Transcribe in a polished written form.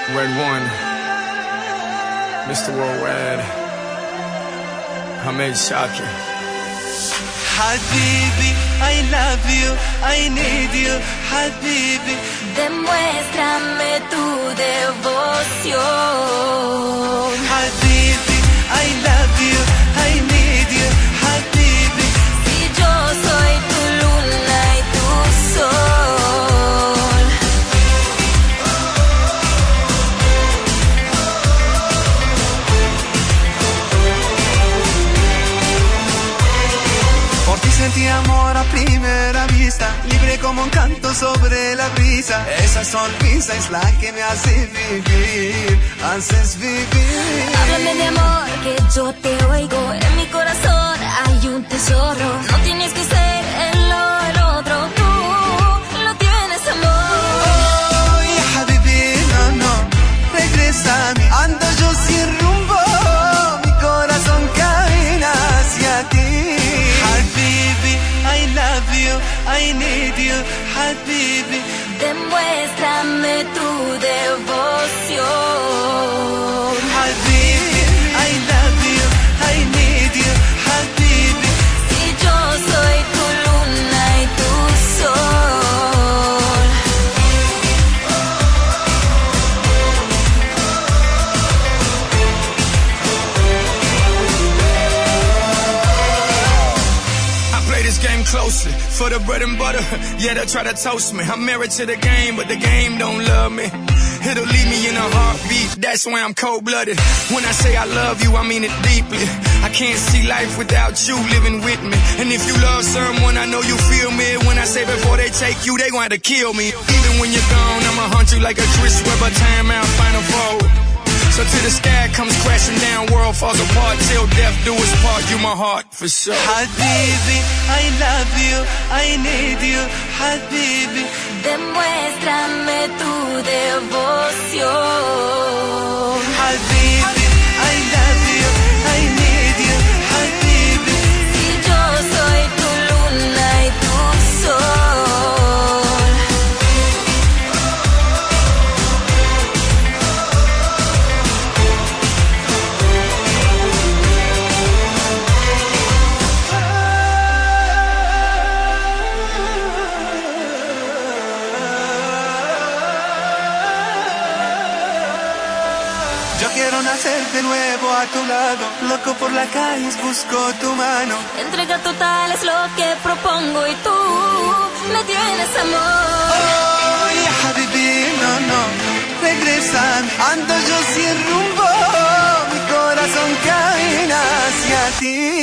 Red One, Mr. Worldwide, Hamed Shakir. Habibi, I love you, I need you, Habibi. Demuéstrame tu devoción. Habibi, I love you, I need you, Habibi. Si yo soy tu luna y tu sol. Por ti sentí amor a primera vista, libre como un canto sobre la brisa. Esa sonrisa es la que me hace vivir, haces vivir. Háblame de amor, que yo te oigo. En mi corazón hay un tesoro. No tienes que ser el otro, tú lo tienes, amor. Oh, Habibi, no, regresa a mí. Ando yo sin rumbo, mi corazón camina hacia ti. Habibi, I love you, I need you, Habibi. Demuéstrame tu devoción. Habibi, I love you, I need you, Habibi. Si yo soy tu luna y tu sol. I play this game closely for the bread and butter. Yeah, they'll try to toast me. I'm married to the game, but the game don't love me. It'll leave me in a heartbeat. That's why I'm cold-blooded. When I say I love you, I mean it deeply. I can't see life without you living with me. And if you love someone, I know you feel me. When I say before they take you, they gon' have to kill me. Even when you're gone, I'ma hunt you like a Chris Webber timeout final four. So till the sky comes crashing down, world falls apart, till death do us part, you my heart for sure. Habibi, I love you, I need you, Habibi. Demuéstrame tu devoción. Habibi, I love you, I need you, Habibi. Si yo soy tu luna y tu sol. Yo quiero nacer de nuevo a tu lado, loco por la calle, busco tu mano. Entrega total es lo que propongo y tú me tienes, amor. Oh, Habibi, no, regresa a mí. Ando yo sin rumbo, mi corazón camina hacia ti.